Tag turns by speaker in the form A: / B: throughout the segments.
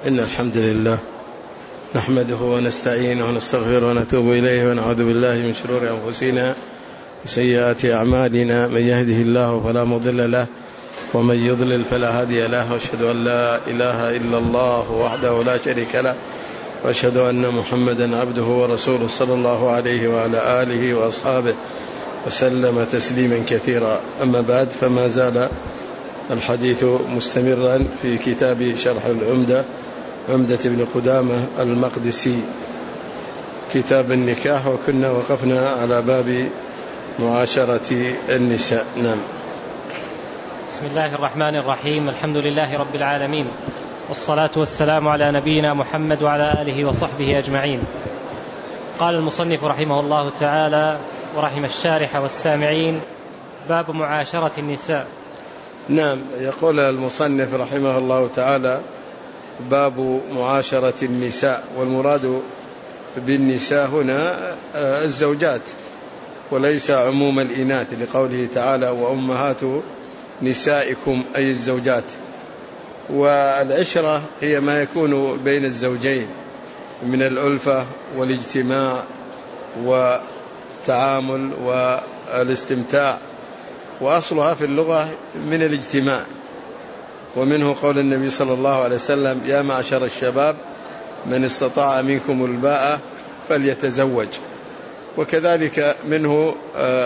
A: إن الحمد لله نحمده ونستعينه ونستغفره ونتوب إليه ونعوذ بالله من شرور أنفسنا وسيئات أعمالنا. من يهده الله فلا مضل له ومن يضلل فلا هادي له، وأشهد أن لا إله إلا الله وحده لا شريك له، وأشهد أن محمدا عبده ورسوله صلى الله عليه وعلى آله وأصحابه وسلم تسليما كثيرا. أما بعد، فما زال الحديث مستمرا في كتاب شرح العمدة، عمدة ابن قدامة المقدسي، كتاب النكاح، وكنا وقفنا على باب معاشرة النساء. نعم.
B: بسم الله الرحمن الرحيم. الحمد لله رب العالمين، والصلاة والسلام على نبينا محمد وعلى آله وصحبه أجمعين. قال المصنف رحمه الله تعالى ورحم الشارح والسامعين: باب معاشرة النساء.
A: نعم، يقول المصنف رحمه الله تعالى: باب معاشرة النساء. والمراد بالنساء هنا الزوجات، وليس عموم الإناث، لقوله تعالى: وأمهات نسائكم، أي الزوجات. والعشرة هي ما يكون بين الزوجين من الألفة والاجتماع والتعامل والاستمتاع، وأصلها في اللغة من الاجتماع. ومنه قول النبي صلى الله عليه وسلم: يا معشر الشباب من استطاع منكم الباءة فليتزوج. وكذلك منه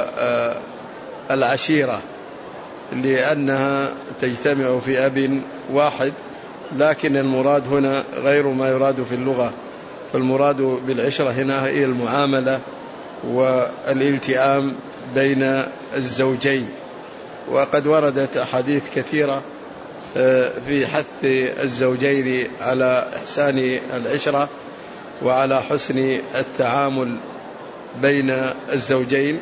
A: العشيرة، لأنها تجتمع في أب واحد، لكن المراد هنا غير ما يراد في اللغة. فالمراد بالعشرة هنا هي المعاملة والالتئام بين الزوجين. وقد وردت أحاديث كثيرة في حث الزوجين على إحسان العشرة وعلى حسن التعامل بين الزوجين.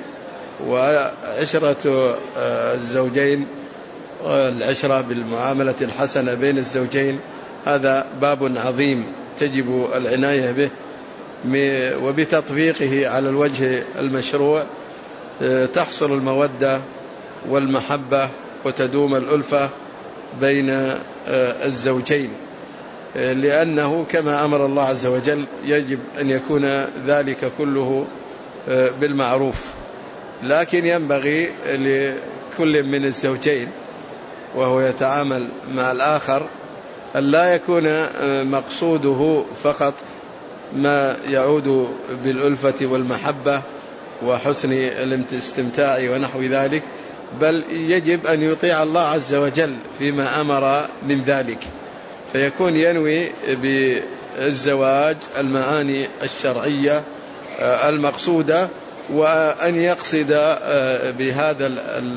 A: وعشرة الزوجين، العشرة بالمعاملة الحسنة بين الزوجين، هذا باب عظيم تجب العناية به، وبتطبيقه على الوجه المشروع تحصل المودة والمحبة وتدوم الألفة بين الزوجين، لأنه كما أمر الله عز وجل يجب أن يكون ذلك كله بالمعروف. لكن ينبغي لكل من الزوجين وهو يتعامل مع الآخر أن لا يكون مقصوده فقط ما يعود بالألفة والمحبة وحسن الاستمتاع ونحو ذلك، بل يجب أن يطيع الله عز وجل فيما أمر من ذلك، فيكون ينوي بالزواج المعاني الشرعية المقصودة، وأن يقصد بهذا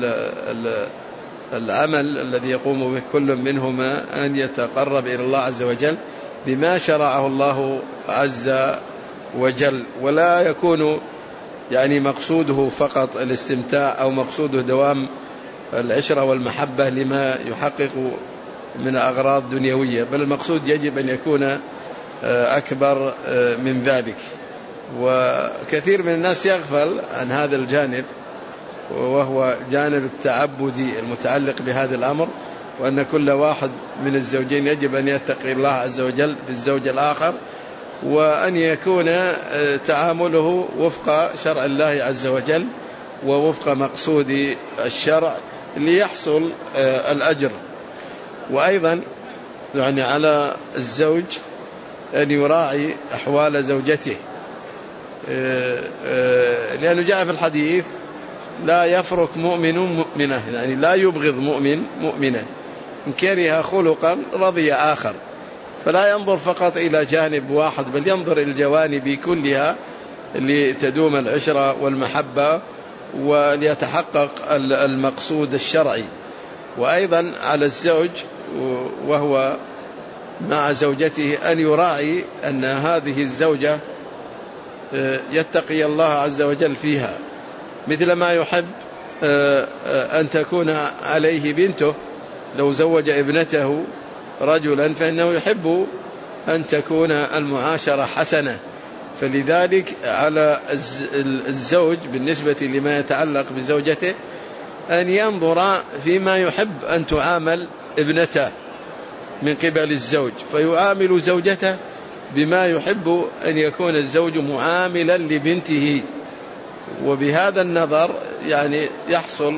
A: العمل الذي يقوم به كل منهما أن يتقرب إلى الله عز وجل بما شرعه الله عز وجل، ولا يكون مقصوده فقط الاستمتاع أو مقصوده دوام العشرة والمحبة لما يحقق من أغراض دنيوية، بل المقصود يجب أن يكون أكبر من ذلك. وكثير من الناس يغفل عن هذا الجانب، وهو جانب التعبدي المتعلق بهذا الأمر، وأن كل واحد من الزوجين يجب أن يتقي الله عز وجل بالزوج الآخر، وأن يكون تعامله وفق شرع الله عز وجل ووفق مقصود الشرع ليحصل الأجر. وأيضا على الزوج أن يراعي أحوال زوجته، لأنه جاء في الحديث: لا يفرق مؤمن مؤمنة، لا يبغض مؤمن مؤمنة، إن كره خلقا رضي آخر. فلا ينظر فقط إلى جانب واحد، بل ينظر إلى الجوانب كلها لتدوم العشرة والمحبة وليتحقق المقصود الشرعي. وأيضا على الزوج وهو مع زوجته أن يراعي أن هذه الزوجة يتقي الله عز وجل فيها، مثل ما يحب أن تكون عليه بنته. لو زوج ابنته رجلا فإنه يحب أن تكون المعاشرة حسنة، فلذلك على الزوج بالنسبة لما يتعلق بزوجته أن ينظر فيما يحب أن تعامل ابنته، من قبل الزوج، فيعامل زوجته بما يحب أن يكون الزوج معاملا لبنته. وبهذا النظر يعني يحصل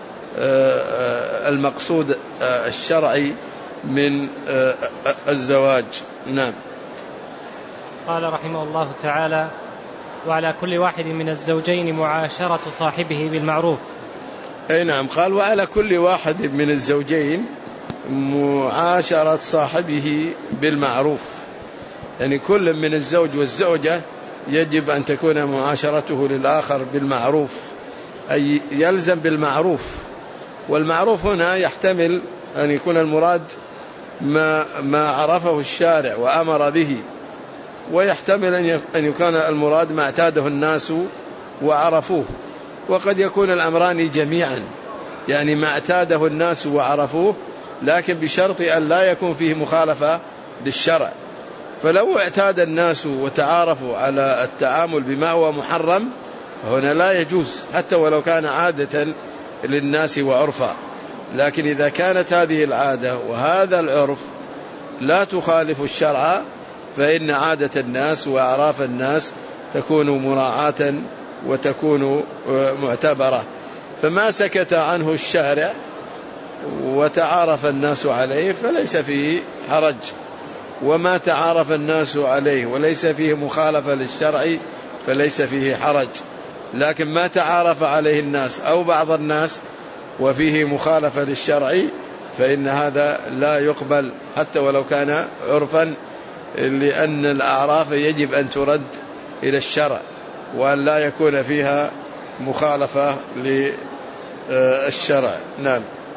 A: المقصود الشرعي من الزواج. نعم.
B: قال رحمه الله تعالى: وعلى كل واحد من الزوجين معاشرة صاحبه بالمعروف.
A: أي نعم، قال وعلى كل واحد من الزوجين معاشرة صاحبه بالمعروف، يعني كل من الزوج والزوجة يجب أن تكون معاشرته للآخر بالمعروف، أي يلزم بالمعروف. والمعروف هنا يحتمل أن يكون المراد ما عرفه الشارع وأمر به، ويحتمل أن يكون المراد ما اعتاده الناس وعرفوه، وقد يكون الأمران جميعا، يعني ما اعتاده الناس وعرفوه لكن بشرط أن لا يكون فيه مخالفة للشرع. فلو اعتاد الناس وتعارفوا على التعامل بما هو محرم هنا لا يجوز، حتى ولو كان عادة للناس وعرفا. لكن إذا كانت هذه العادة وهذا العرف لا تخالف الشرع فإن عادة الناس وأعراف الناس تكون مراعاة وتكون معتبرة. فما سكت عنه الشارع وتعارف الناس عليه فليس فيه حرج، وما تعارف الناس عليه وليس فيه مخالفة للشرع فليس فيه حرج. لكن ما تعارف عليه الناس أو بعض الناس وفيه مخالفة للشرع فإن هذا لا يقبل حتى ولو كان عرفا، لأن الأعراف يجب أن ترد إلى الشرع وأن لا يكون فيها مخالفة للشرع. نعم.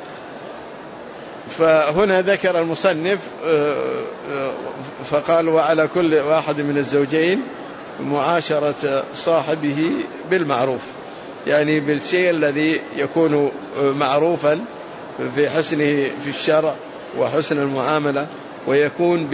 A: فهنا ذكر المصنف فقال وعلى كل واحد من الزوجين معاشرة صاحبه بالمعروف، يعني بالشيء الذي يكون معروفا في حسنه في الشرع وحسن المعاملة، ويكون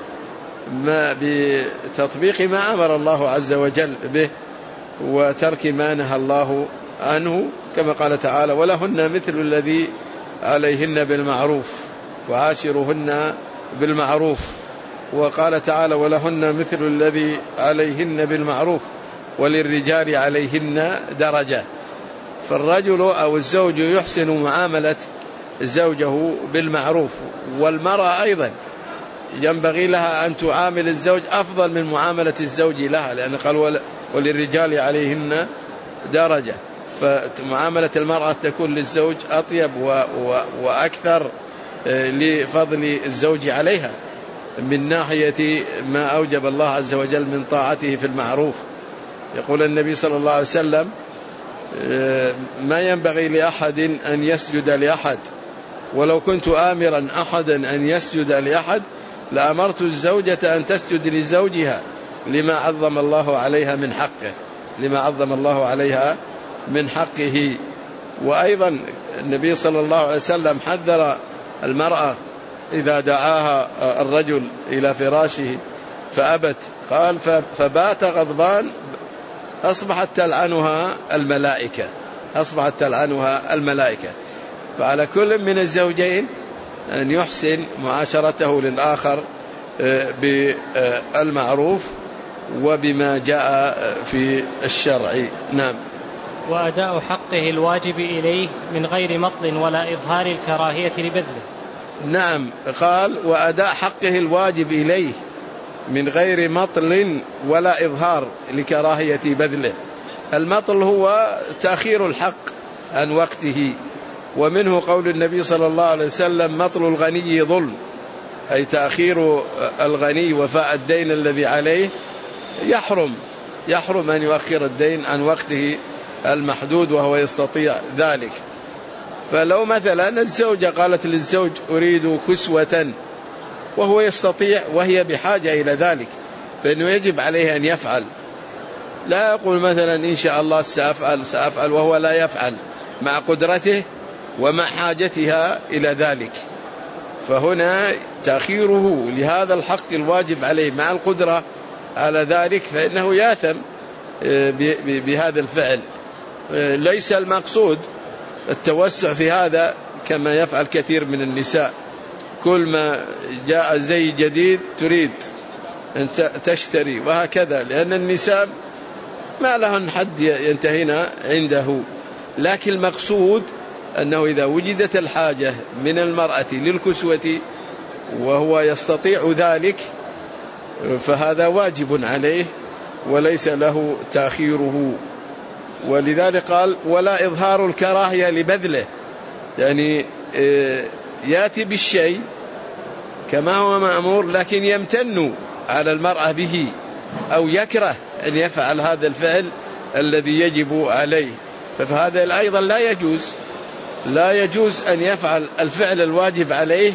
A: بتطبيق ما أمر الله عز وجل به وترك ما نهى الله عنه، كما قال تعالى ولهن مثل الذي عليهن بالمعروف وعاشرهن بالمعروف. وقال تعالى ولهن مثل الذي عليهن بالمعروف وللرجال عليهن درجة. فالرجل أو الزوج يحسن معاملة زوجه بالمعروف، والمرأة أيضا ينبغي لها أن تعامل الزوج أفضل من معاملة الزوج لها، لأن قال وللرجال عليهن درجة، فمعاملة المرأة تكون للزوج أطيب وأكثر لفضل الزوج عليها من ناحية ما أوجب الله عز وجل من طاعته في المعروف. يقول النبي صلى الله عليه وسلم ما ينبغي لأحد أن يسجد لأحد، ولو كنت آمرا أحدا أن يسجد لأحد لأمرت الزوجة أن تسجد لزوجها لما عظم الله عليها من حقه، لما عظم الله عليها من حقه. وأيضا النبي صلى الله عليه وسلم حذر المرأة إذا دعاها الرجل إلى فراشه فأبت، قال فبات غضبان أصبحت تلعنها الملائكة، أصبحت تلعنها الملائكة. فعلى كل من الزوجين أن يحسن معاشرته للآخر بالمعروف وبما جاء في الشرع. نعم.
B: وأداء حقه الواجب إليه من غير مطل ولا إظهار الكراهية لبذله.
A: نعم، قال وأداء حقه الواجب إليه من غير مطل ولا إظهار لكراهية بذله. المطل هو تأخير الحق عن وقته، ومنه قول النبي صلى الله عليه وسلم مطل الغني ظلم، أي تأخير الغني وفاء الدين الذي عليه يحرم أن يؤخر الدين عن وقته المحدود وهو يستطيع ذلك. فلو مثلا الزوجة قالت للزوج أريد كسوة وهو يستطيع وهي بحاجة إلى ذلك فإنه يجب عليه أن يفعل، لا يقول مثلا إن شاء الله سأفعل وهو لا يفعل مع قدرته ومع حاجتها إلى ذلك. فهنا تأخيره لهذا الحق الواجب عليه مع القدرة على ذلك فإنه ياثم بهذا الفعل. ليس المقصود التوسع في هذا كما يفعل كثير من النساء، كل ما جاء زي جديد تريد أن تشتري، وهكذا، لأن النساء ما لهن حد ينتهين عنده. لكن المقصود أنه إذا وجدت الحاجة من المرأة للكسوة وهو يستطيع ذلك فهذا واجب عليه وليس له تأخيره. ولذلك قال ولا إظهار الكراهية لبذله، يعني يأتي بالشيء كما هو مأمور لكن يمتن على المرأة به أو يكره أن يفعل هذا الفعل الذي يجب عليه، فهذا أيضا لا يجوز أن يفعل الفعل الواجب عليه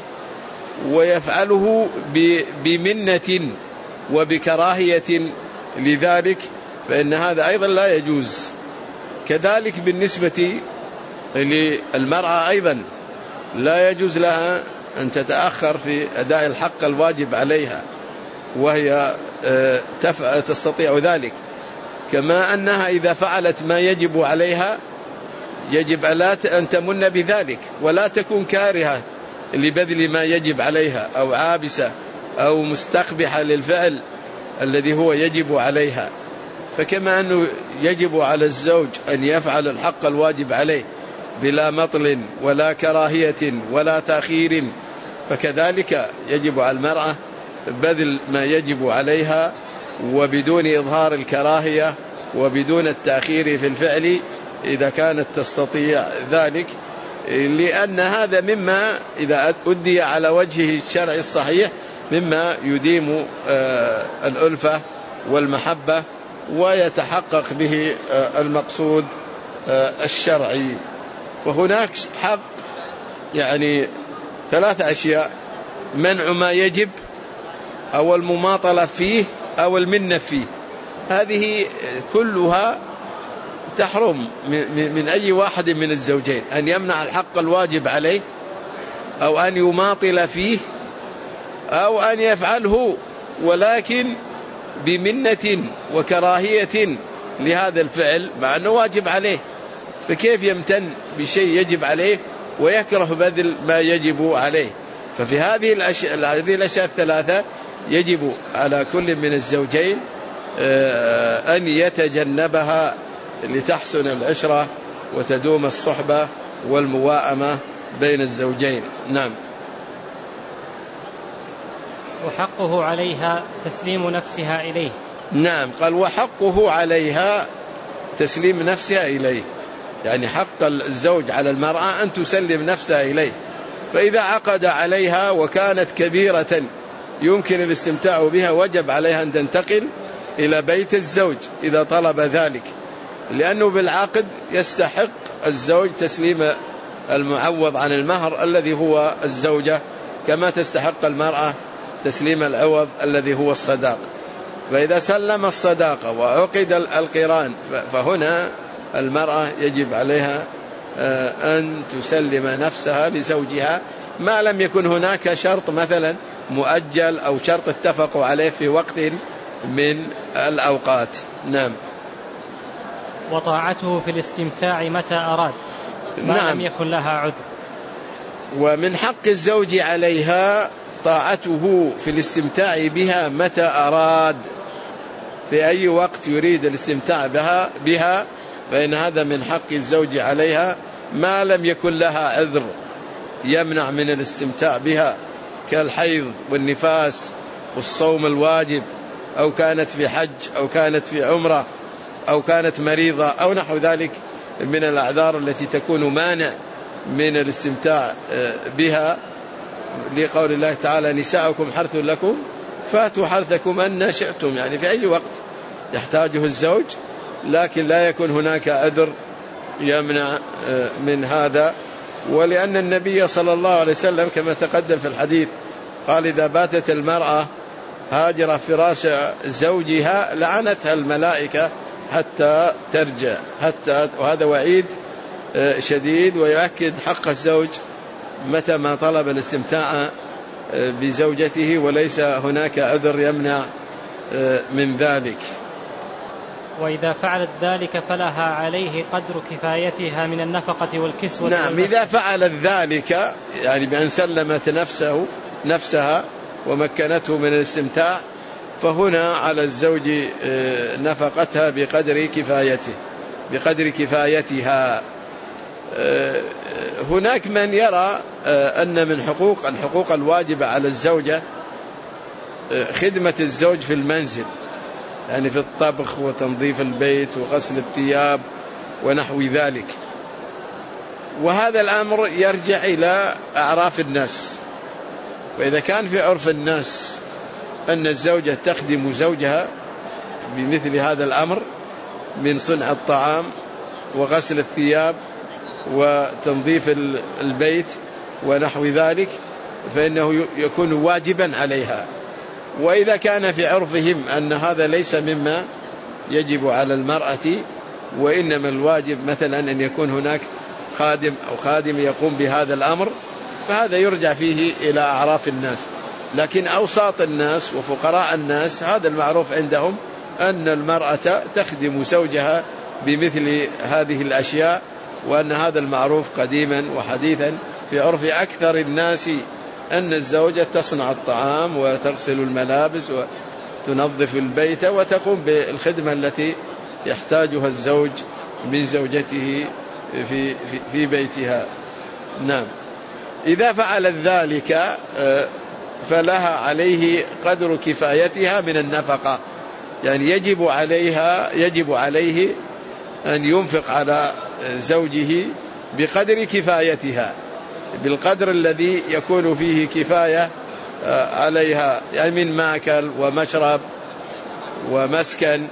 A: ويفعله بمنة وبكراهية لذلك، فإن هذا أيضا لا يجوز. كذلك بالنسبة للمرأة أيضا لا يجوز لها أن تتأخر في أداء الحق الواجب عليها وهي تستطيع ذلك، كما أنها إذا فعلت ما يجب عليها يجب أن تمن بذلك ولا تكون كارهة لبذل ما يجب عليها أو عابسة أو مستقبحة للفعل الذي هو يجب عليها. فكما أنه يجب على الزوج أن يفعل الحق الواجب عليه بلا مطل ولا كراهية ولا تأخير، فكذلك يجب على المرأة بذل ما يجب عليها وبدون إظهار الكراهية وبدون التأخير في الفعل إذا كانت تستطيع ذلك، لأن هذا مما إذا أدي على وجهه الشرعي الصحيح مما يديم الألفة والمحبة ويتحقق به المقصود الشرعي. فهناك حق يعني 3 أشياء: منع ما يجب أو المماطلة فيه أو المنة فيه، هذه كلها تحرم من أي واحد من الزوجين، أن يمنع الحق الواجب عليه أو أن يماطل فيه أو أن يفعله ولكن بمنة وكراهية لهذا الفعل مع أنه واجب عليه. فكيف يمتن بشيء يجب عليه ويكره بذل ما يجب عليه؟ ففي هذه الأشياء 3 يجب على كل من الزوجين أن يتجنبها لتحسن العشرة وتدوم الصحبة والمواءمة بين الزوجين. نعم.
B: وحقه عليها تسليم نفسها إليه.
A: نعم، قال وحقه عليها تسليم نفسها إليه، يعني حق الزوج على المرأة أن تسلم نفسها إليه. فإذا عقد عليها وكانت كبيرة يمكن الاستمتاع بها وجب عليها أن تنتقل إلى بيت الزوج إذا طلب ذلك، لأنه بالعقد يستحق الزوج تسليم المعوض عن المهر الذي هو الزوجة، كما تستحق المرأة تسليم العوض الذي هو الصداق. فإذا سلم الصداقة وعقد القران فهنا المرأة يجب عليها أن تسلم نفسها لزوجها، ما لم يكن هناك شرط مثلا مؤجل أو شرط اتفقوا عليه في وقت من الأوقات. نعم.
B: وطاعته في الاستمتاع متى أراد ما
A: نعم.
B: لم يكن لها عذر.
A: ومن حق الزوج عليها طاعته في الاستمتاع بها متى أراد، في أي وقت يريد الاستمتاع بها فإن هذا من حق الزوج عليها ما لم يكن لها عذر يمنع من الاستمتاع بها كالحيض والنفاس والصوم الواجب، أو كانت في حج أو كانت في عمرة أو كانت مريضة أو نحو ذلك من الأعذار التي تكون مانع من الاستمتاع بها، لقول الله تعالى نساؤكم حرث لكم فاتوا حرثكم أن شئتم، يعني في أي وقت يحتاجه الزوج، لكن لا يكون هناك عذر يمنع من هذا. ولأن النبي صلى الله عليه وسلم كما تقدم في الحديث قال إذا باتت المرأة هاجر فراش زوجها لعنتها الملائكة حتى ترجع، وهذا وعيد شديد ويؤكد حق الزوج متى ما طلب الاستمتاع بزوجته وليس هناك عذر يمنع من ذلك.
B: وإذا فعلت ذلك فلها عليه قدر كفايتها من النفقة والكسوة.
A: نعم، إذا فعلت ذلك يعني بأن سلمت نفسها ومكنته من الاستمتاع، فهنا على الزوج نفقتها بقدر كفايتها. هناك من يرى أن من الحقوق الواجبة على الزوجة خدمة الزوج في المنزل، يعني في الطبخ وتنظيف البيت وغسل الثياب ونحو ذلك، وهذا الأمر يرجع إلى أعراف الناس. فإذا كان في عرف الناس أن الزوجة تخدم زوجها بمثل هذا الأمر من صنع الطعام وغسل الثياب وتنظيف البيت ونحو ذلك، فإنه يكون واجبا عليها. وإذا كان في عرفهم أن هذا ليس مما يجب على المرأة، وإنما الواجب مثلا أن يكون هناك خادم أو خادم يقوم بهذا الأمر، فهذا يرجع فيه إلى أعراف الناس. لكن أوساط الناس وفقراء الناس هذا المعروف عندهم أن المرأة تخدم زوجها بمثل هذه الأشياء، وأن هذا المعروف قديما وحديثا في عرف أكثر الناس أن الزوجة تصنع الطعام وتغسل الملابس وتنظف البيت وتقوم بالخدمة التي يحتاجها الزوج من زوجته في بيتها. نعم، إذا فعلت ذلك فلها عليه قدر كفايتها من النفقة، يعني يجب عليه أن ينفق على زوجه بقدر كفايتها، بالقدر الذي يكون فيه كفاية عليها، يعني من ماكل ومشرب ومسكن.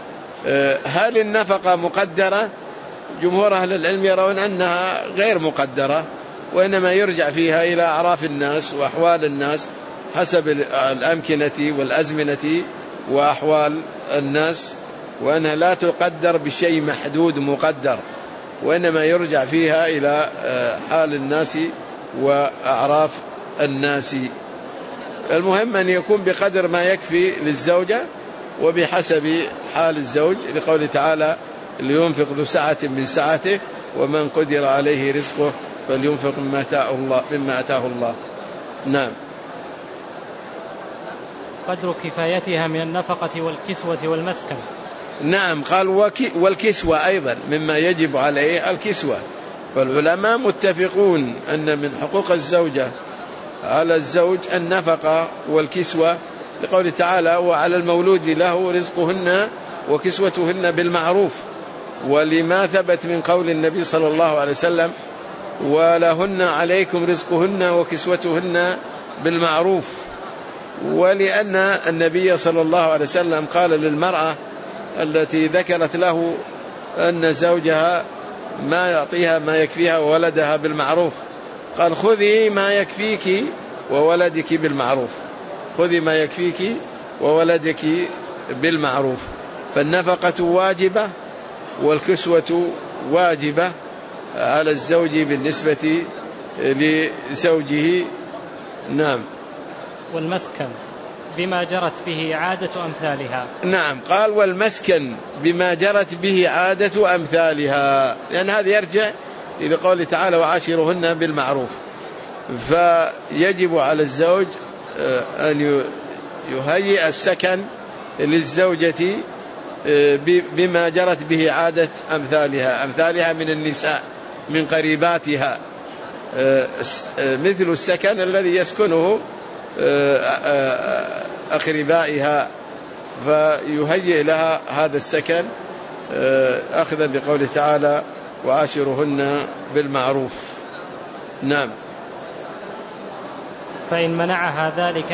A: هل النفقة مقدرة؟ جمهور أهل العلم يرون أنها غير مقدرة، وإنما يرجع فيها إلى أعراف الناس وأحوال الناس حسب الأمكنة والأزمنة وأحوال الناس، وأنها لا تقدر بشيء محدود مقدر، وإنما يرجع فيها إلى حال الناس وأعراف الناس. المهم أن يكون بقدر ما يكفي للزوجة وبحسب حال الزوج، لقوله تعالى: لينفق ذو سعة من سعته ومن قدر عليه رزقه فلينفق مما أتاه الله. نعم.
B: قدر كفايتها من النفقة والكسوة والمسكن.
A: نعم، قال والكسوة أيضا مما يجب عليه الكسوة. فالعلماء متفقون أن من حقوق الزوجة على الزوج النفقة والكسوة، لقوله تعالى: وعلى المولود له رزقهن وكسوتهن بالمعروف، ولما ثبت من قول النبي صلى الله عليه وسلم: ولهن عليكم رزقهن وكسوتهن بالمعروف. ولأن النبي صلى الله عليه وسلم قال للمرأة التي ذكرت له أن زوجها ما يعطيها ما يكفيها وولدها بالمعروف، قال: خذي ما يكفيك وولدك بالمعروف، خذي ما يكفيك وولدك بالمعروف. فالنفقة واجبة والكسوة واجبة على الزوج بالنسبة لزوجه. نعم.
B: والمسكن بما جرت به عادة أمثالها.
A: نعم، قال: والمسكن بما جرت به عادة أمثالها، لأن هذا يرجع إلى قوله تعالى: وعاشرهن بالمعروف. فيجب على الزوج أن يهيئ السكن للزوجة بما جرت به عادة أمثالها من النساء من قريباتها، مثل السكن الذي يسكنه أقربائها، فيهيئ لها هذا السكن أخذا بقوله تعالى: وعاشرهن بالمعروف. نعم.
B: فإن منعها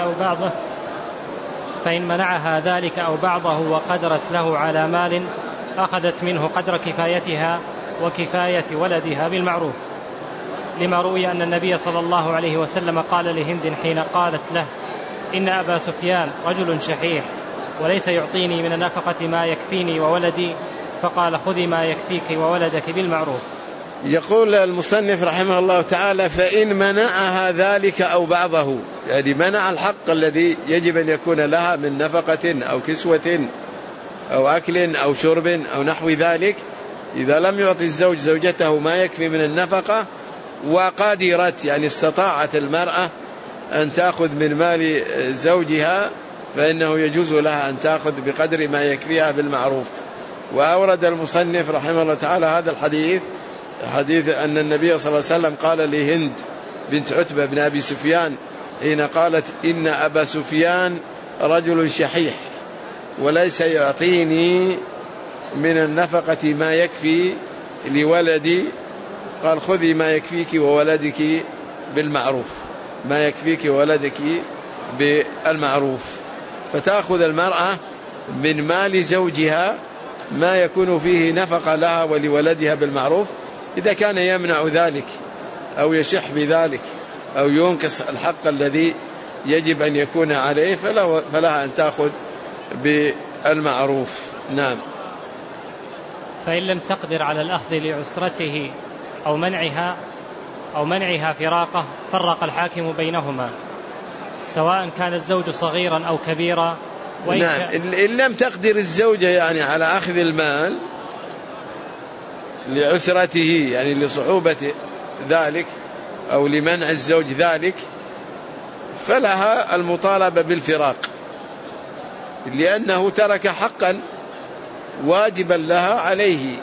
B: ذلك أو بعضه وقدرت له على مال أخذت منه قدر كفايتها وكفاية ولدها بالمعروف، لما روي أن النبي صلى الله عليه وسلم قال لهند حين قالت له: إن أبا سفيان رجل شحيح وليس يعطيني من النفقة ما يكفيني وولدي، فقال: خذي ما يكفيك وولدك بالمعروف.
A: يقول المصنف رحمه الله تعالى: فإن منعها ذلك أو بعضه، يعني منع الحق الذي يجب أن يكون لها من نفقة أو كسوة أو أكل أو شرب أو نحو ذلك، إذا لم يعطي الزوج زوجته ما يكفي من النفقة وقادرت يعني استطاعت المرأة أن تأخذ من مال زوجها فإنه يجوز لها أن تأخذ بقدر ما يكفيها بالمعروف. وأورد المصنف رحمه الله تعالى هذا حديث أن النبي صلى الله عليه وسلم قال لهند بنت عتبة بن أبي سفيان حين قالت إن أبا سفيان رجل شحيح وليس يعطيني من النفقة ما يكفي لولدي، قال خذي ما يكفيك وولدك بالمعروف، ما يكفيك وولدك بالمعروف. فتأخذ المرأة من مال زوجها ما يكون فيه نفقة لها ولولدها بالمعروف، إذا كان يمنع ذلك أو يشح بذلك أو ينقص الحق الذي يجب أن يكون عليه فلها أن تأخذ بالمعروف. نعم.
B: فإن لم تقدر على الأخذ لعسرته أو منعها فراقه فرق الحاكم بينهما سواء كان الزوج صغيرا أو كبيرا.
A: نعم. إن لم تقدر الزوجة يعني على أخذ المال لعسرته يعني لصعوبة ذلك أو لمنع الزوج ذلك فلها المطالبة بالفراق، لأنه ترك حقا واجبا لها عليه،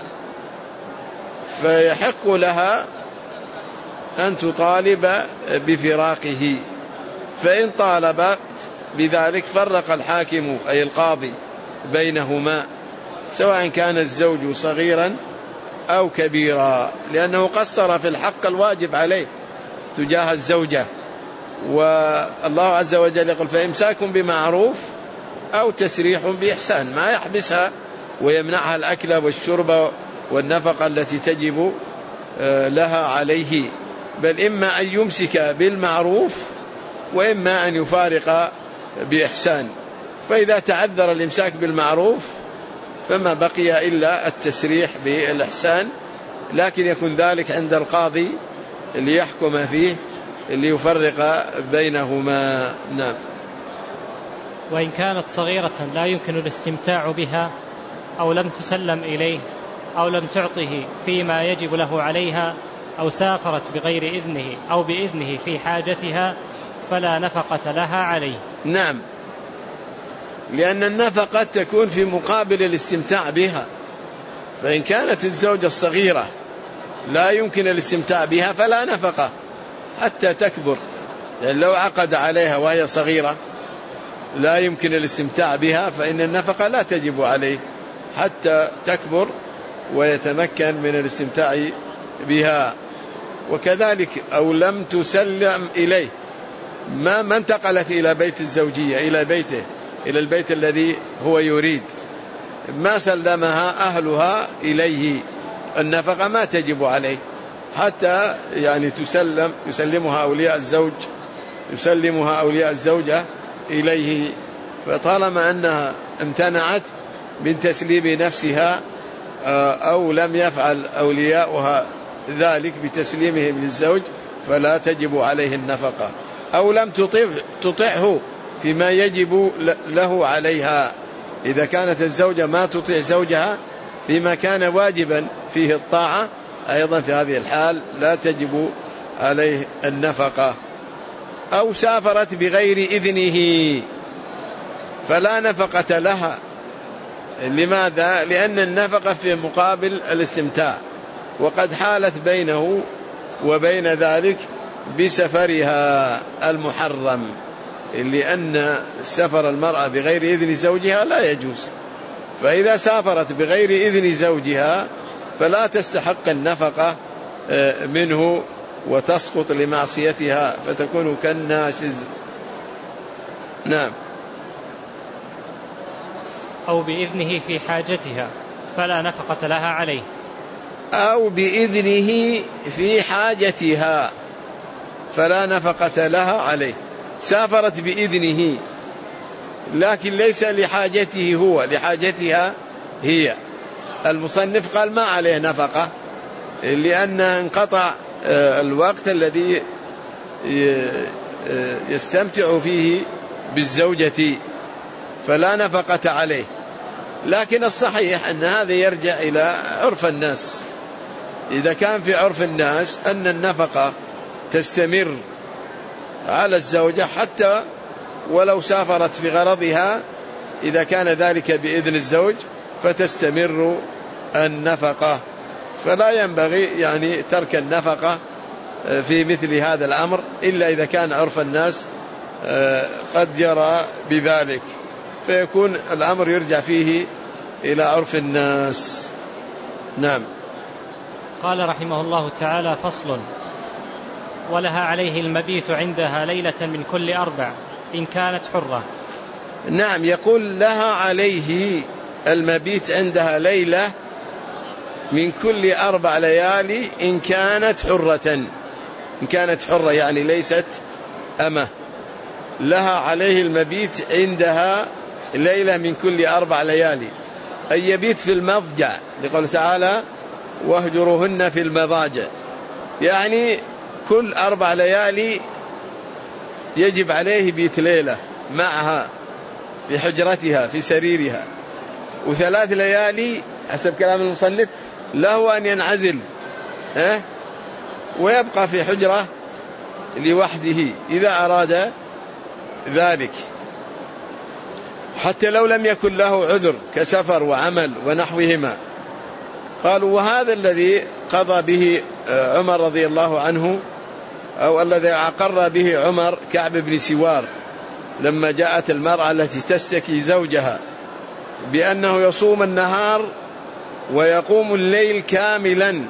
A: فيحق لها أن تطالب بفراقه. فإن طالب بذلك فرق الحاكم أي القاضي بينهما سواء كان الزوج صغيرا أو كبيرا، لأنه قصر في الحق الواجب عليه تجاه الزوجة. والله عز وجل يقول فإمساك بمعروف أو تسريح بإحسان، ما يحبسها ويمنعها الأكل والشرب والنفقة التي تجب لها عليه، بل إما أن يمسك بالمعروف وإما أن يفارق بإحسان. فإذا تعذر الإمساك بالمعروف فما بقي إلا التسريح بالإحسان، لكن يكون ذلك عند القاضي ليحكم فيه ليفرق بينهما. نعم.
B: وإن كانت صغيرة لا يمكن الاستمتاع بها أو لم تسلم إليه أو لم تعطه فيما يجب له عليها أو سافرت بغير إذنه أو بإذنه في حاجتها فلا نفقة لها عليه.
A: نعم، لأن النفقة تكون في مقابل الاستمتاع بها، فإن كانت الزوجة الصغيرة لا يمكن الاستمتاع بها فلا نفقة حتى تكبر، لأن لو عقد عليها وهي صغيرة لا يمكن الاستمتاع بها فإن النفقة لا تجب عليه حتى تكبر ويتمكن من الاستمتاع بها. وكذلك أو لم تسلم إليه، ما انتقلت إلى بيت الزوجية إلى بيته إلى البيت الذي هو يريد، ما سلمها أهلها إليه، النفقة ما تجب عليه حتى يعني يسلمها أولياء الزوجة إليه. فطالما أنها امتنعت من تسليم نفسها أو لم يفعل أولياؤها ذلك بتسليمهم للزوج فلا تجب عليه النفقة، أو لم تطعه فيما يجب له عليها. إذا كانت الزوجة ما تطيع زوجها فيما كان واجبا فيه الطاعة أيضا في هذه الحال لا تجب عليه النفقة. أو سافرت بغير إذنه فلا نفقة لها. لماذا؟ لأن النفقة في مقابل الاستمتاع، وقد حالت بينه وبين ذلك بسفرها المحرم، لأن سفر المرأة بغير إذن زوجها لا يجوز، فإذا سافرت بغير إذن زوجها فلا تستحق النفقة منه وتسقط لمعصيتها فتكون كالناشز. نعم.
B: أو بإذنه في حاجتها فلا نفقة لها عليه.
A: أو بإذنه في حاجتها فلا نفقة لها عليه. سافرت بإذنه لكن ليس لحاجته هو، لحاجتها هي. المصنف قال ما عليه نفقة لأن انقطع الوقت الذي يستمتع فيه بالزوجة فلا نفقة عليه. لكن الصحيح أن هذا يرجع إلى عرف الناس. إذا كان في عرف الناس أن النفقة تستمر على الزوجة حتى ولو سافرت في غرضها، إذا كان ذلك بإذن الزوج فتستمر النفقة، فلا ينبغي يعني ترك النفقة في مثل هذا الأمر إلا إذا كان عرف الناس قد جرى بذلك، فيكون الأمر يرجع فيه إلى عرف الناس. نعم.
B: قال رحمه الله تعالى: فصل: ولها عليه المبيت عندها ليلة من كل 4 إن كانت حرة.
A: نعم، يقول لها عليه المبيت عندها ليلة من كل 4 ليالي إن كانت حرة. إن كانت حرة يعني ليست أمة، لها عليه المبيت عندها ليلة من كل 4 ليالي، أي يبيت في المضجع، لقول تعالى: واهجروهن في المضاجع، يعني كل 4 ليالي يجب عليه بيت ليلة معها في حجرتها في سريرها، و3 ليالي حسب كلام المصنف له أن ينعزل ويبقى في حجرة لوحده إذا أراد ذلك، حتى لو لم يكن له عذر كسفر وعمل ونحوهما. قالوا: وهذا الذي قضى به عمر رضي الله عنه، أو الذي أقر به عمر كعب بن سوار لما جاءت المرأة التي تشتكي زوجها بأنه يصوم النهار ويقوم الليل كاملا،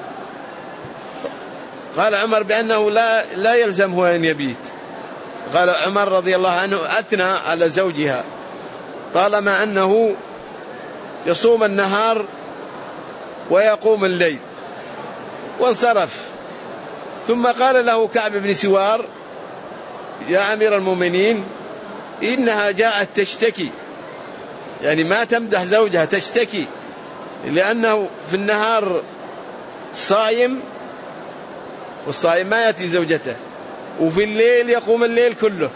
A: قال عمر بأنه لا يلزمه أن يبيت. قال عمر رضي الله عنه: أثنى على زوجها طالما أنه يصوم النهار ويقوم الليل، وانصرف. ثم قال له كعب بن سوار: يا أمير المؤمنين، إنها جاءت تشتكي، يعني ما تمدح زوجها، تشتكي لأنه في النهار صايم، والصائم ما يأتي زوجته، وفي الليل يقوم الليل كله.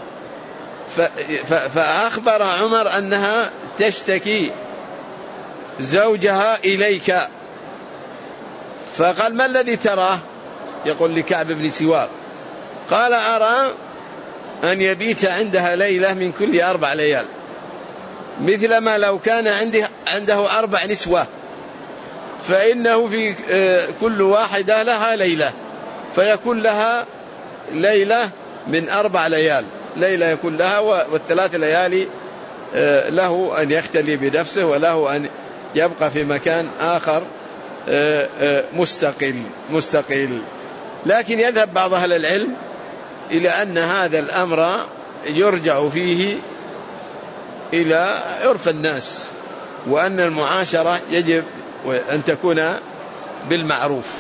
A: فأخبر عمر أنها تشتكي زوجها إليك، فقال: ما الذي تراه؟ يقول لكعب بن سوار: قال: أرى أن يبيت عندها ليلة من كل 4 ليال، مثل ما لو كان عنده 4 نسوة، فإنه في كل واحدة لها ليلة، فيكون لها ليلة من 4 ليال، ليلة يكون لها، وال3 ليالي له أن يختلي بنفسه، وله أن يبقى في مكان آخر مستقل. لكن يذهب بعض أهل العلم إلى أن هذا الأمر يرجع فيه إلى عرف الناس، وأن المعاشرة يجب أن تكون بالمعروف.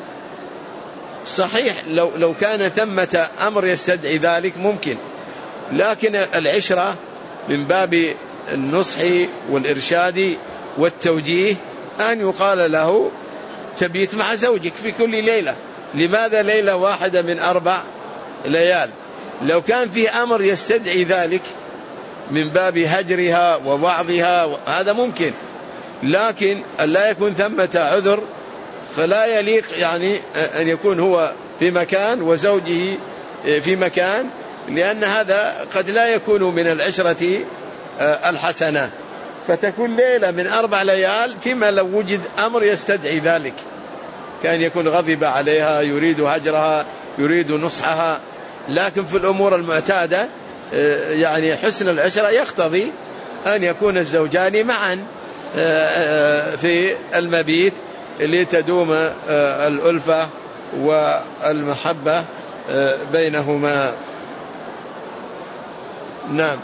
A: صحيح لو كان ثمة أمر يستدعي ذلك ممكن، لكن العشرة من باب النصح والإرشاد والتوجيه أن يقال له: تبيت مع زوجك في كل ليلة. لماذا ليلة واحدة من 4 ليال؟ لو كان فيه أمر يستدعي ذلك من باب هجرها ووعظها هذا ممكن، لكن لا يكون ثمة عذر، فلا يليق يعني أن يكون هو في مكان وزوجه في مكان، لأن هذا قد لا يكون من العشرة الحسنة. فتكون ليلة من 4 ليال فيما لو وجد أمر يستدعي ذلك، كان يكون غضب عليها، يريد هجرها، يريد نصحها. لكن في الأمور المعتادة يعني حسن العشرة يقتضي أن يكون الزوجان معا في المبيت لتدوم الألفة والمحبة بينهما. نعم.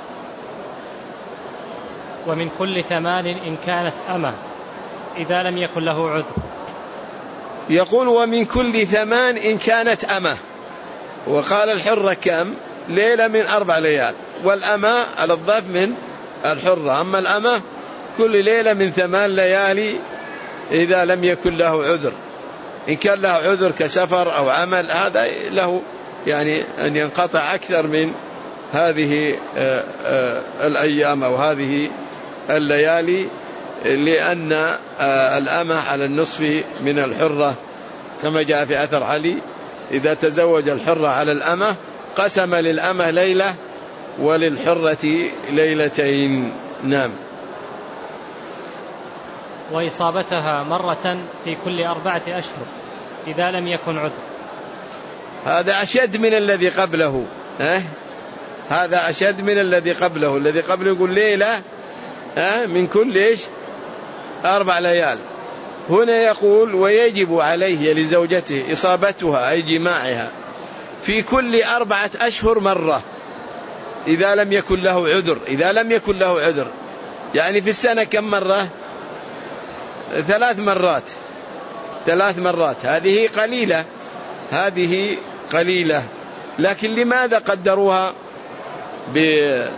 B: ومن كل 8 إن كانت أمة إذا لم يكن له عذر.
A: يقول: ومن كل 8 إن كانت أمة. وقال الحرة كم؟ ليلة من 4 ليال، والأمة على الضعف من الحرة. أما الأمة كل ليلة من 8 ليالي إذا لم يكن له عذر. إن كان له عذر كسفر أو عمل هذا له يعني أن ينقطع أكثر من هذه الأيام أو هذه الليالي لأن الأمة على النصف من الحرة كما جاء في أثر علي: إذا تزوج الحرة على الأمة قسم للأمة ليلة وللحرة ليلتين. نعم.
B: وإصابتها مرة في كل 4 أشهر إذا لم يكن عذر.
A: هذا أشد من الذي قبله. هذا أشد من الذي قبله. الذي قبله يقول ليلة من كل 4 ليال. هنا يقول: ويجب عليه لزوجته إصابتها أي جماعها في كل 4 أشهر مرة إذا لم يكن له عذر. إذا لم يكن له عذر يعني في السنة كم مرة؟ 3 مرات. 3 مرات. هذه قليلة. هذه قليلة. لكن لماذا قدروها بكل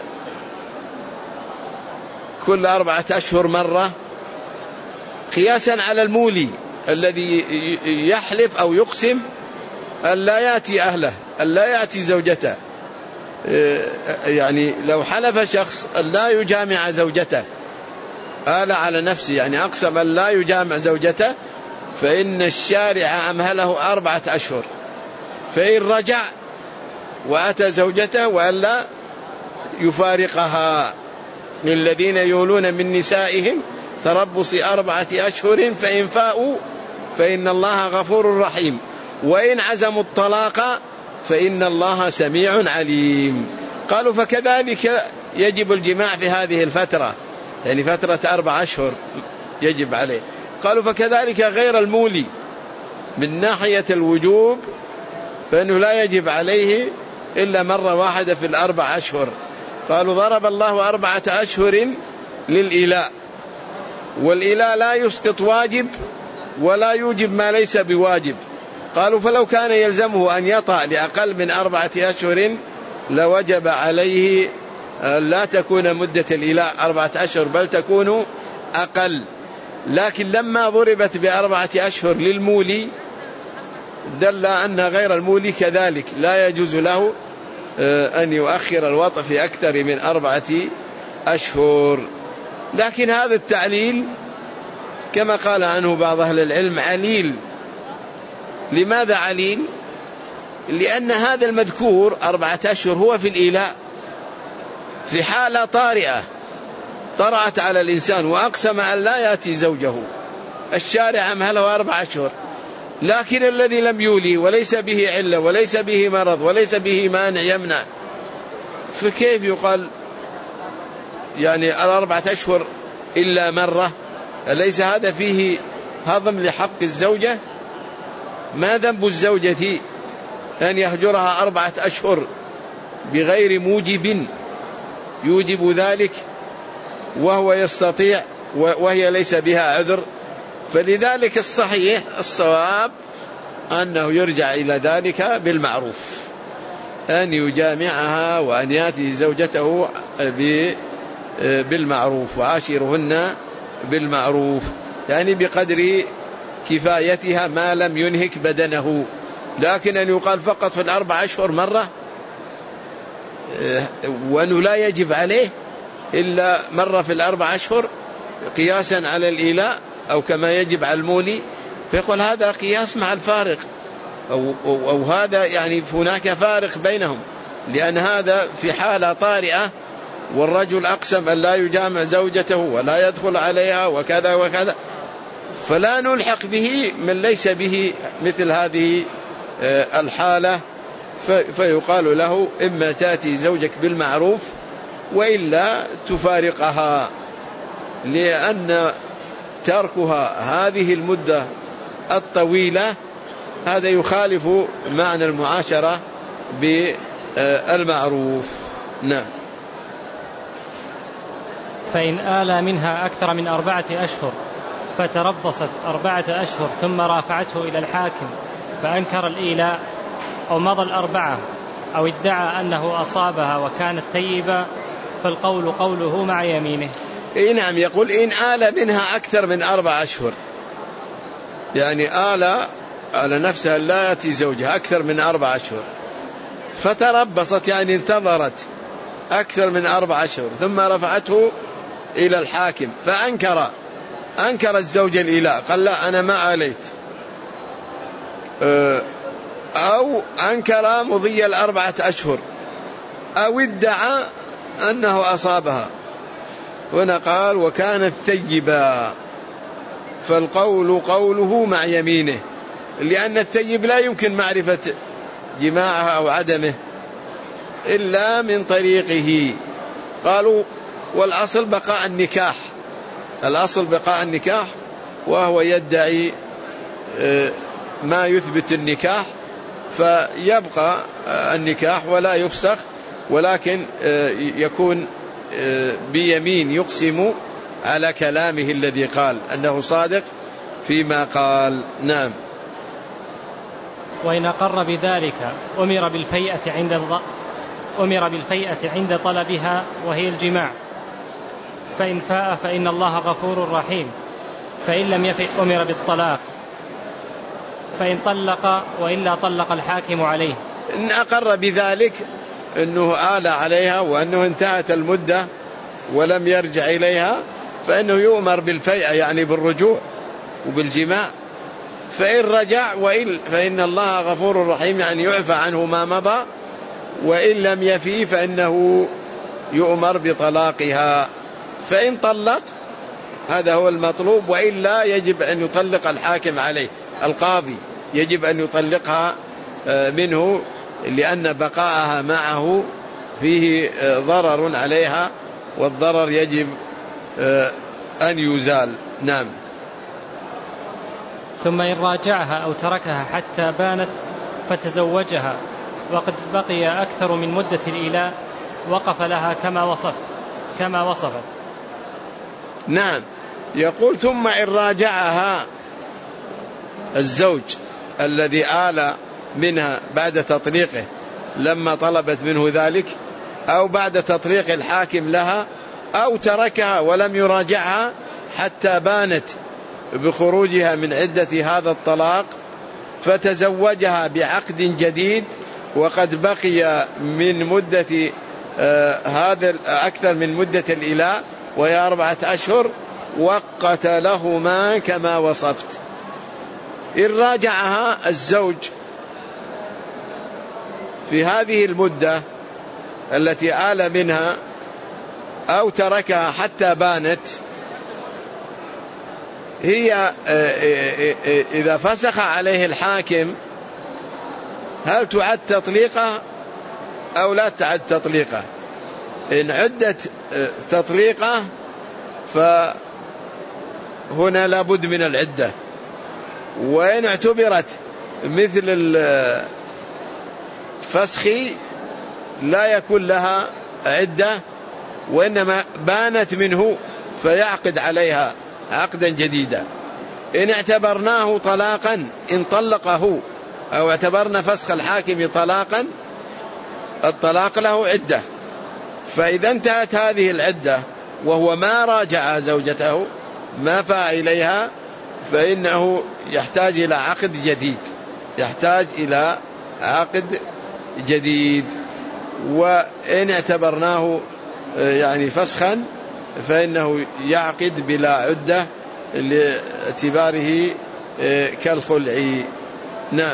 A: 4 أشهر مرة؟ قياسا على المولي الذي يحلف أو يقسم أن لا يأتي أهله، أن لا يأتي زوجته. يعني لو حلف شخص أن لا يجامع زوجته، آل على نفسه، يعني أقسم أن لا يجامع زوجته، فإن الشارع أمهله 4 أشهر. فإن رجع وأتى زوجته وألا يفارقها. للذين يولون من نسائهم تربص 4 أشهر فإن فاءوا فإن الله غفور رحيم وإن عزموا الطلاق فإن الله سميع عليم. قالوا: فكذلك يجب الجماع في هذه الفترة، يعني فترة 4 أشهر يجب عليه. قالوا: فكذلك غير المولي من ناحية الوجوب فإنه لا يجب عليه إلا مرة واحدة في 4 أشهر. قالوا: ضرب الله 4 أشهر للإيلاء، والإيلاء لا يسقط واجب ولا يوجب ما ليس بواجب. قالوا: فلو كان يلزمه أن يطأ لأقل من 4 أشهر لوجب عليه لا تكون مدة الإيلاء 4 أشهر بل تكون أقل. لكن لما ضربت ب4 أشهر للمولي دل أن غير المولي كذلك لا يجوز له أن يؤخر الوطء في أكثر من 4 أشهر. لكن هذا التعليل كما قال عنه بعض أهل العلم عليل. لماذا عليل؟ لأن هذا المذكور 4 أشهر هو في الإيلاء في حالة طارئة طرأت على الإنسان وأقسم أن لا يأتي زوجه، الشارع أمهله 4 أشهر. لكن الذي لم يولي وليس به علة وليس به مرض وليس به مانع يمنع، فكيف يقال يعني 4 أشهر إلا مرة؟ أليس هذا فيه هضم لحق الزوجة؟ ما ذنب الزوجة أن يهجرها 4 أشهر بغير موجب يوجب ذلك وهو يستطيع وهي ليس بها عذر؟ فلذلك الصحيح الصواب أنه يرجع إلى ذلك بالمعروف، أن يجامعها وأن يأتي زوجته بالمعروف، وعاشرهن بالمعروف، يعني بقدر كفايتها ما لم ينهك بدنه. لكن أن يقال فقط في 4 أشهر مرة وأنه لا يجب عليه إلا مرة في 4 أشهر قياسا على الإيلاء أو كما يجب على المولي، فيقول هذا قياس مع الفارق أو هذا يعني هناك فارق بينهم، لأن هذا في حالة طارئة والرجل أقسم أن لا يجامع زوجته ولا يدخل عليها وكذا وكذا، فلا نلحق به من ليس به مثل هذه الحالة، فيقال له إما تأتي زوجك بالمعروف وإلا تفارقها، لأن تركها هذه المدة الطويلة هذا يخالف معنى المعاشرة بالمعروف. نعم.
B: فإن آل منها أكثر من 4 أشهر فتربصت 4 أشهر ثم رافعته إلى الحاكم فأنكر الإيلاء أو مضى 4 أو ادعى أنه أصابها وكانت طيبة فالقول قوله مع يمينه.
A: نعم. يقول إن آل منها أكثر من 4 أشهر، يعني آل على نفسها لا يأتي زوجها أكثر من 4 أشهر، فتربصت يعني انتظرت أكثر من 4 أشهر ثم رفعته إلى الحاكم فأنكر أنكر الزوج الإيلاء، قال لا أنا ما آليت، أو أنكر مضي 4 أشهر، أو ادعى أنه أصابها. هنا قال وكانت ثيبا، فالقول قوله مع يمينه، لأن الثيب لا يمكن معرفة جماعها أو عدمه إلا من طريقه. قالوا والأصل بقاء النكاح، الأصل بقاء النكاح، وهو يدعي ما يثبت النكاح، فيبقى النكاح ولا يفسخ، ولكن يكون بيمين يقسم على كلامه الذي قال أنه صادق فيما قال. نعم.
B: وإن أقر بذلك أمر بالفيئة عند طلبها وهي الجماع، فإن فاء فإن الله غفور رحيم، فإن لم يفئ أمر بالطلاق، فإن طلق وإلا طلق الحاكم عليه.
A: إن أقر بذلك أنه آل عليها وأنه انتهت المدة ولم يرجع إليها، فإنه يؤمر بالفيئة يعني بالرجوع وبالجماع. فإن رجع فإن الله غفور رحيم، يعني يعفى عنه ما مضى، وإن لم يفي فإنه يؤمر بطلاقها. فإن طلق هذا هو المطلوب، وإلا يجب أن يطلق الحاكم عليه، القاضي يجب أن يطلقها منه، لأن بقاءها معه فيه ضرر عليها، والضرر يجب أن يزال. نعم.
B: ثم إن راجعها أو تركها حتى بانت فتزوجها وقد بقي أكثر من مدة الإيلاء وقف لها كما وصفت.
A: نعم. يقول ثم إن راجعها الزوج الذي آل منها بعد تطليقه لما طلبت منه ذلك، أو بعد تطليق الحاكم لها، أو تركها ولم يراجعها حتى بانت بخروجها من عدة هذا الطلاق، فتزوجها بعقد جديد وقد بقي من مدة هذا أكثر من مدة الإيلاء وهي 4 أشهر، وقت لهما كما وصفت. إن راجعها الزوج في هذه المدة التي آل منها أو تركها حتى بانت، هي إذا فسخ عليه الحاكم هل تعد تطليقه أو لا تعد تطليقه؟ إن عدت تطليقه فهنا لابد من العدة، وإن اعتبرت مثل الفسخ لا يكون لها عدة، وإنما بانت منه فيعقد عليها عقدا جديدا. إن اعتبرناه طلاقا، إن طلقه أو اعتبرنا فسخ الحاكم طلاقا، الطلاق له عدة، فإذا انتهت هذه العدة وهو ما راجع زوجته ما فاء إليها، فإنه يحتاج إلى عقد جديد. وإن اعتبرناه يعني فسخا فإنه يعقد بلا عدة لاعتباره كالخلع. نعم.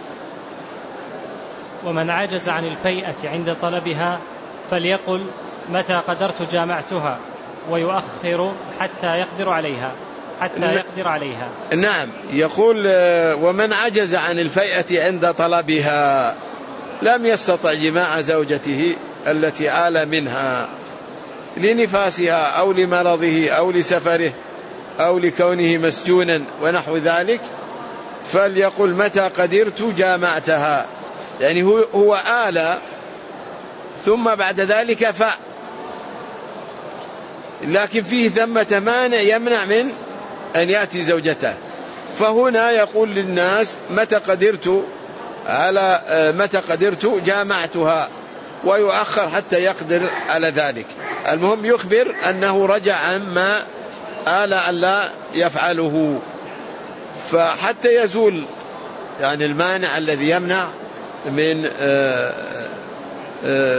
B: ومن عجز عن الفيئة عند طلبها فليقل متى قدرت جامعتها، ويؤخر حتى يقدر عليها.
A: نعم. يقول ومن عجز عن الفيئة عند طلبها، لم يستطع جماع زوجته التي آل منها لنفاسها أو لمرضه أو لسفره أو لكونه مسجونا ونحو ذلك، فليقل متى قدرت جامعتها، يعني هو آل ثم بعد ذلك فاء، لكن فيه ثمة مانع يمنع من أن يأتي زوجته، فهنا يقول للناس متى قدرت جامعتها، ويؤخر حتى يقدر على ذلك. المهم يخبر أنه رجع عما آل ألا يفعله، فحتى يزول يعني المانع الذي يمنع من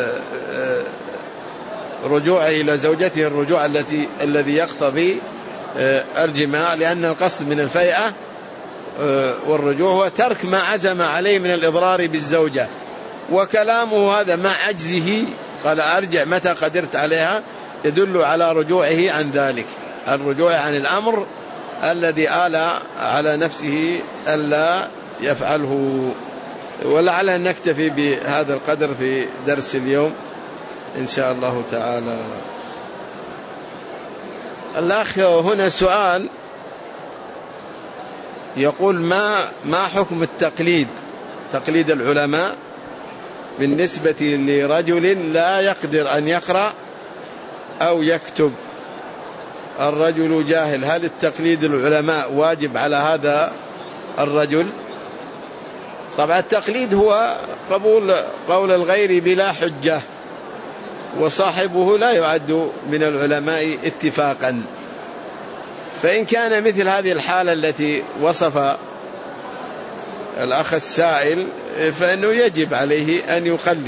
A: رجوعه إلى زوجته الرجوع الذي يقتضي الجماع، لأن القصد من الفيئة والرجوع هو ترك ما عزم عليه من الإضرار بالزوجة. وكلامه هذا مع عجزه قال أرجع متى قدرت عليها يدل على رجوعه عن ذلك، الرجوع عن الأمر الذي آل على نفسه ألا يفعله. ولعل أن نكتفي بهذا القدر في درس اليوم إن شاء الله تعالى. الأخ هنا سؤال يقول ما حكم تقليد العلماء بالنسبة لرجل لا يقدر أن يقرأ أو يكتب؟ الرجل جاهل، هل التقليد العلماء واجب على هذا الرجل؟ طبعا التقليد هو قبول قول الغير بلا حجة، وصاحبه لا يعد من العلماء اتفاقا. فإن كان مثل هذه الحالة التي وصف الأخ السائل فإنه يجب عليه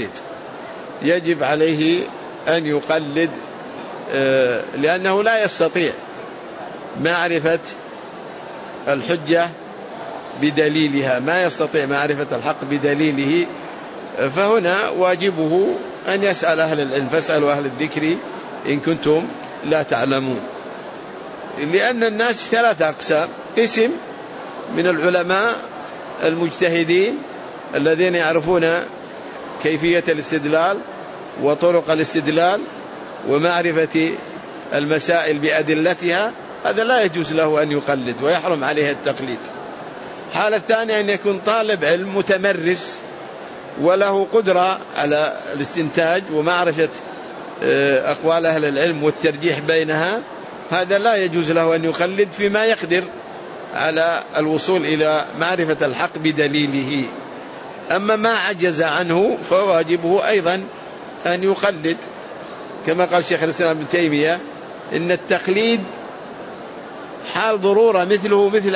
A: أن يقلد، لأنه لا يستطيع معرفة الحجة بدليلها، ما يستطيع معرفة الحق بدليله، فهنا واجبه أن يسأل أهل العلم، فاسألوا أهل الذكر إن كنتم لا تعلمون. لأن الناس ثلاثة أقسام: قسم من العلماء المجتهدين الذين يعرفون كيفية الاستدلال وطرق الاستدلال ومعرفة المسائل بأدلتها، هذا لا يجوز له أن يقلد ويحرم عليه التقليد. حالة الثانية أن يكون طالب علم متمرس وله قدرة على الاستنتاج ومعرفة أقوال أهل العلم والترجيح بينها، هذا لا يجوز له أن يقلد فيما يقدر على الوصول إلى معرفة الحق بدليله. أما ما عجز عنه فواجبه أيضا أن يقلد، كما قال شيخ الإسلام ابن تيمية إن التقليد حال ضرورة مثله مثل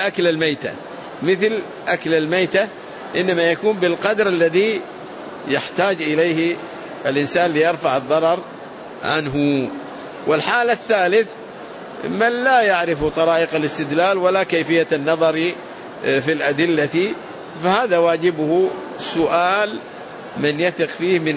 A: أكل الميتة، إنما يكون بالقدر الذي يحتاج إليه الإنسان ليرفع الضرر عنه. والحالة الثالث من لا يعرف طرائق الاستدلال ولا كيفية النظر في الأدلة، فهذا واجبه سؤال من يثق فيه من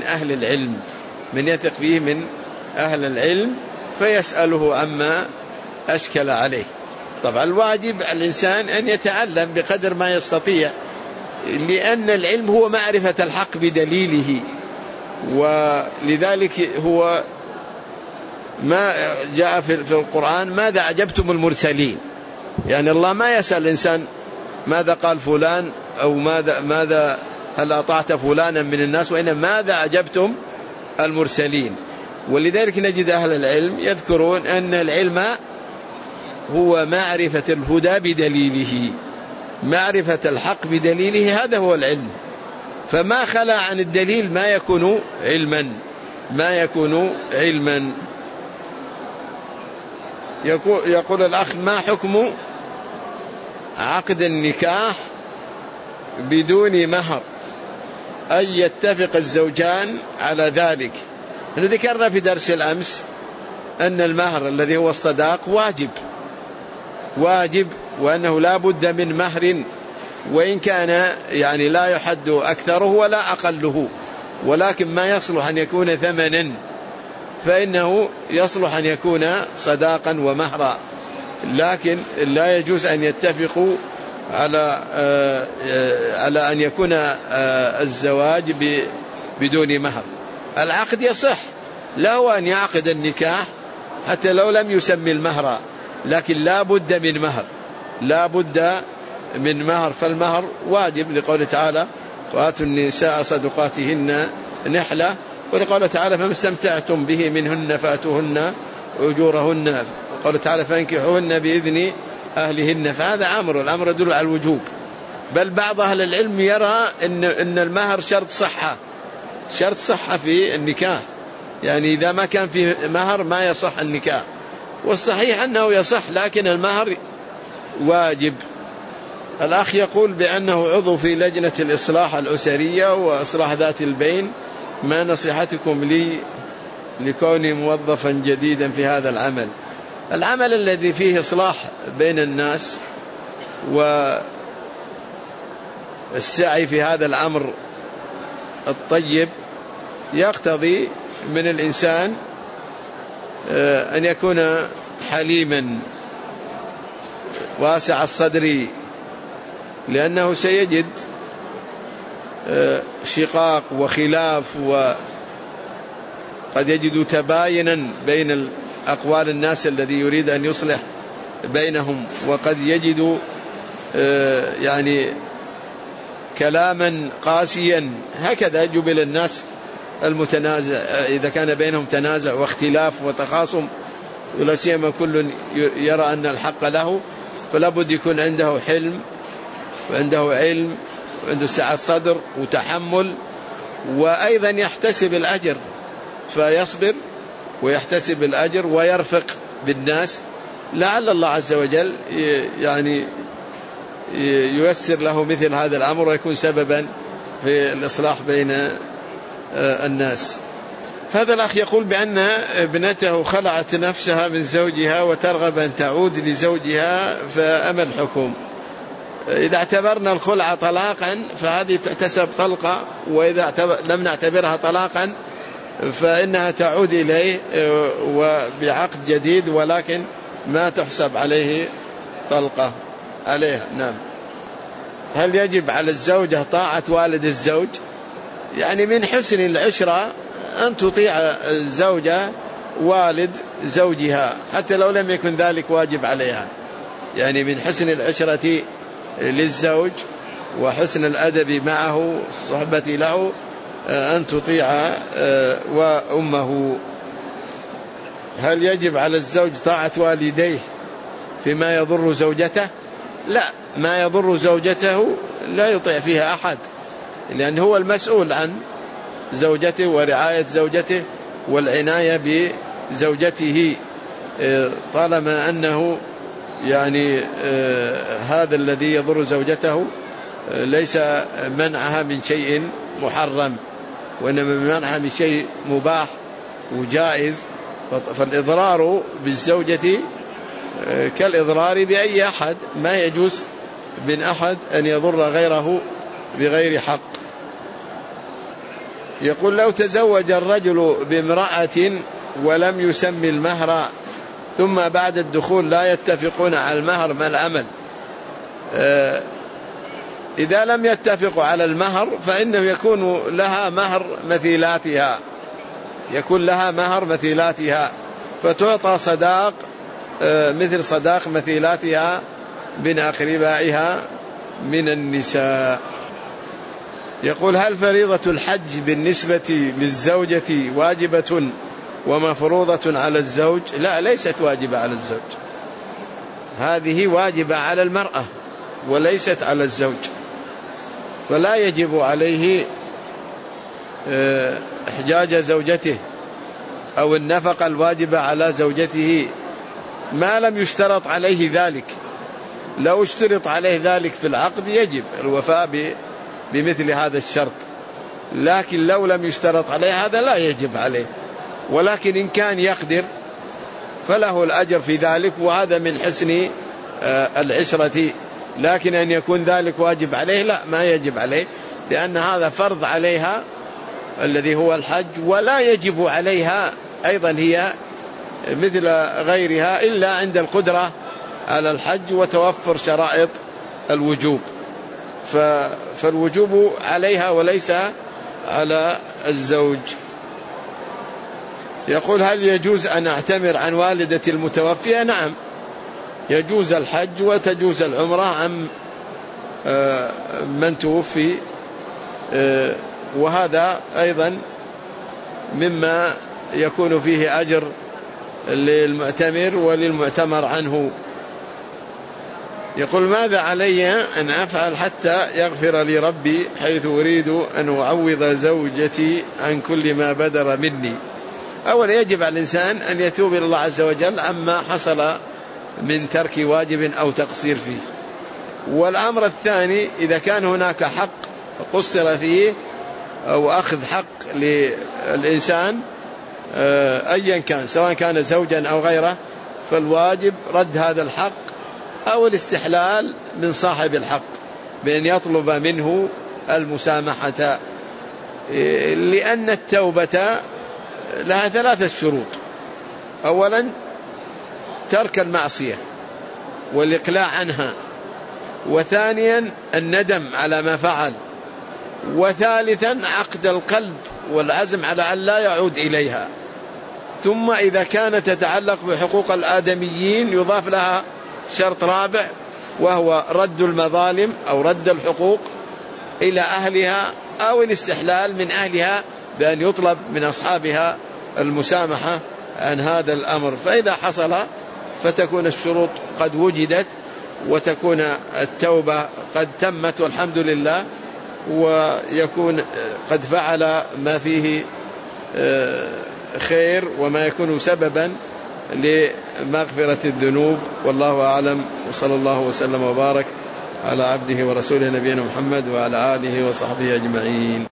A: أهل العلم فيسأله عما أشكل عليه. طبعا الواجب الإنسان أن يتعلم بقدر ما يستطيع، لأن العلم هو معرفة الحق بدليله، ولذلك هو ما جاء في القرآن ماذا أعجبتم المرسلين، يعني الله ما يسأل الإنسان ماذا قال فلان أو ماذا هل أطعت فلانا من الناس، وإنما ماذا أعجبتم المرسلين. ولذلك نجد أهل العلم يذكرون أن العلم هو معرفة الهدى بدليله، معرفة الحق بدليله، هذا هو العلم. فما خلا عن الدليل ما يكون علما. يقول الأخ ما حكم عقد النكاح بدون مهر، أي يتفق الزوجان على ذلك؟ ذكرنا في درس الأمس أن المهر الذي هو الصداق واجب، وأنه لا بد من مهر، وإن كان يعني لا يحد أكثره ولا أقله، ولكن ما يصلح أن يكون ثمنا فإنه يصلح أن يكون صداقا ومهرا، لكن لا يجوز أن يتفقوا على أن يكون الزواج بدون مهر. العقد يصح له أن يعقد النكاح حتى لو لم يسمي المهر، لكن لا بد من مهر، فالمهر واجب لقوله تعالى وآتوا النساء صدقاتهن نحلة، ولقوله تعالى فما استمتعتم به منهن فآتوهن أجورهن، وقوله تعالى فانكحوهن بإذن أهلهن، فهذا الأمر يدل على الوجوب. بل بعض أهل العلم يرى أن المهر شرط صحة في النكاح، يعني إذا ما كان في مهر ما يصح النكاح، والصحيح أنه يصح لكن المهر واجب. الأخ يقول بأنه عضو في لجنة الإصلاح الأسرية وإصلاح ذات البين، ما نصيحتكم لي لكوني موظفا جديدا في هذا العمل؟ العمل الذي فيه إصلاح بين الناس والسعي في هذا الأمر الطيب يقتضي من الإنسان أن يكون حليما واسع الصدر، لأنه سيجد شقاق وخلاف، وقد يجد تباينا بين أقوال الناس الذي يريد أن يصلح بينهم، وقد يجد يعني كلاما قاسيا. هكذا جبل الناس المتنازع، إذا كان بينهم تنازع واختلاف وتخاصم، ولا سيما كل يرى أن الحق له، فلا بد يكون عنده حلم وعنده علم وعنده سعة صدر وتحمل، وأيضا يحتسب الأجر، فيصبر ويحتسب الأجر ويرفق بالناس، لعل الله عز وجل يعني ييسر له مثل هذا الأمر ويكون سببا في الإصلاح بين الناس. هذا الأخ يقول بأن ابنته خلعت نفسها من زوجها وترغب أن تعود لزوجها، فأما الحكم؟ إذا اعتبرنا الخلع طلاقا فهذه تحتسب طلقة، وإذا لم نعتبرها طلاقا فإنها تعود إليه وبعقد جديد، ولكن ما تحسب عليه طلقة عليها. نعم. هل يجب على الزوجة طاعة والد الزوج؟ يعني من حسن العشرة أن تطيع الزوجة والد زوجها حتى لو لم يكن ذلك واجب عليها. يعني من حسن العشرة للزوج وحسن الأدب معه صحبة له أن تطيع وأمه. هل يجب على الزوج طاعة والديه فيما يضر زوجته؟ لا، ما يضر زوجته لا يطيع فيها أحد، لأنه هو المسؤول عن زوجته ورعاية زوجته والعناية بزوجته، طالما أنه يعني هذا الذي يضر زوجته ليس منعها من شيء محرم، وإنما منعها من شيء مباح وجائز. فالإضرار بالزوجة كالإضرار بأي أحد، ما يجوز من أحد أن يضر غيره بغير حق. يقول لو تزوج الرجل بامرأة ولم يسمي المهر ثم بعد الدخول لا يتفقون على المهر، ما العمل؟ إذا لم يتفقوا على المهر فإنه يكون لها مهر مثيلاتها، يكون لها مهر مثيلاتها، فتعطى صداق مثل صداق مثيلاتها من أقربائها من النساء. يقول هل فريضة الحج بالنسبة للزوجة واجبة ومفروضة على الزوج؟ لا، ليست واجبة على الزوج، هذه واجبة على المرأة وليست على الزوج، فلا يجب عليه إحجاج زوجته أو النفقة الواجبة على زوجته ما لم يشترط عليه ذلك. لو اشترط عليه ذلك في العقد يجب الوفاء بمثل هذا الشرط، لكن لو لم يشترط عليه هذا لا يجب عليه، ولكن إن كان يقدر فله الأجر في ذلك، وهذا من حسن العشرة. لكن أن يكون ذلك واجب عليه لا، ما يجب عليه، لأن هذا فرض عليها الذي هو الحج، ولا يجب عليها أيضا هي مثل غيرها إلا عند القدرة على الحج وتوفر شرائط الوجوب، فالوجوب عليها وليس على الزوج. يقول هل يجوز أن أعتمر عن والدة المتوفية؟ نعم، يجوز الحج وتجوز العمرة عن من توفي، وهذا أيضا مما يكون فيه أجر للمعتمر وللمعتمر عنه. يقول ماذا علي أن أفعل حتى يغفر لي ربي، حيث أريد أن أعوض زوجتي عن كل ما بدر مني؟ أولا يجب على الإنسان أن يتوب إلى الله عز وجل عما حصل من ترك واجب أو تقصير فيه. والأمر الثاني إذا كان هناك حق قصر فيه أو أخذ حق للإنسان أيا كان، سواء كان زوجا أو غيره، فالواجب رد هذا الحق أو الاستحلال من صاحب الحق بأن يطلب منه المسامحة، لأن التوبة لها 3 شروط. أولا ترك المعصية والإقلاع عنها، وثانيا الندم على ما فعل، وثالثا عقد القلب والعزم على أن لا يعود إليها. ثم إذا كانت تتعلق بحقوق الآدميين يضاف لها شرط رابع، وهو رد المظالم أو رد الحقوق إلى أهلها أو الاستحلال من أهلها بأن يطلب من أصحابها المسامحة عن هذا الأمر. فإذا حصل فتكون الشروط قد وجدت وتكون التوبة قد تمت والحمد لله، ويكون قد فعل ما فيه خير وما يكون سببا لمغفرة الذنوب. والله أعلم، وصلى الله وسلم وبارك على عبده ورسوله نبينا محمد وعلى آله وصحبه أجمعين.